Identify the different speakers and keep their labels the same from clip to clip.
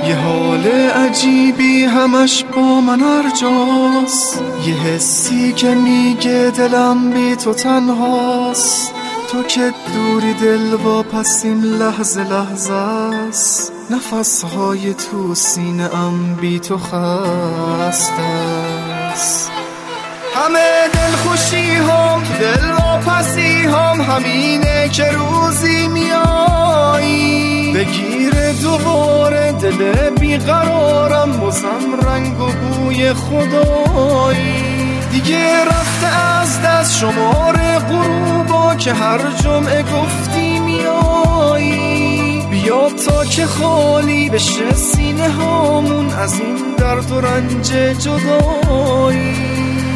Speaker 1: یه حال عجیبی همش با من هرجاست، یه حسی که میگه دلم بی تو تنهاست. تو که دوری دل واپسیم لحظه لحظه است، نفسهای تو سینه ام بی تو خسته است. همه دل خوشی هم تو دل واپسی هم همینه که روزی میایی بگیره دوباره دل بیقرارم، بازم رنگ و بوی خدایی. دیگه رفته از دست شمار غروبا که هر جمعه گفتی میایی. بیا تا که خالی بشه سینه هامون از این درد و رنج جدایی.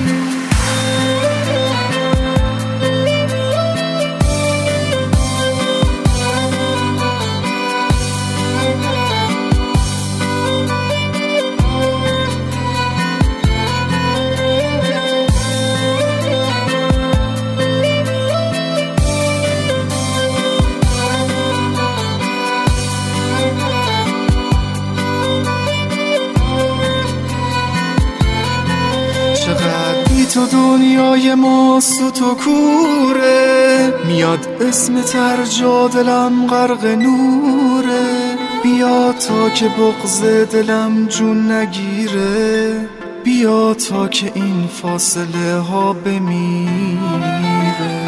Speaker 1: تو دنیای ما سوت و کوره، میاد اسم ترجا دلم غرق نوره. بیا تا که بغض دلم جون نگیره، بیا تا که این فاصله ها بمیره.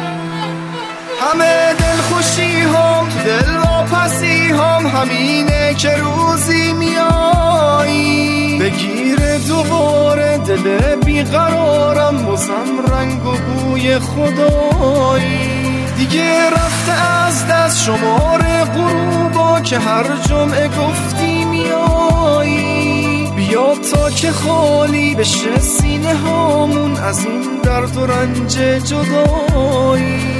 Speaker 1: همه دل خوشی هم تو دل واپسی هم همینه که روزی میایی بگیره دوباره دل بیقرارم، بازم رنگ و بوی خدایی. دیگه رفته از دست شمار غروبا که هر جمعه گفتی میایی. بیا تا که خالی بشه سینه هامون از این درد و رنج جدایی.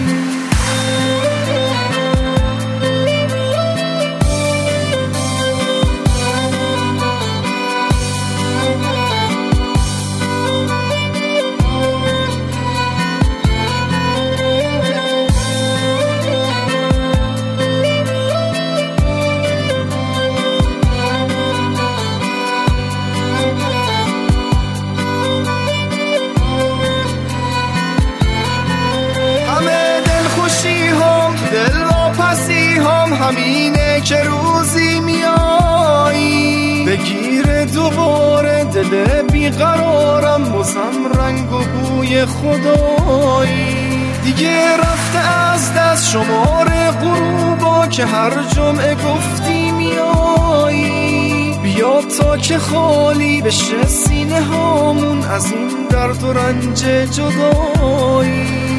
Speaker 1: همینه که روزی میایی بگیره دوباره دل بیقرارم، بازم رنگ و بوی خدایی. دیگه رفته از دست شمار غروبا که هر جمعه گفتی میایی. بیا تا که خالی بشه سینه هامون از این درد و رنج جدایی.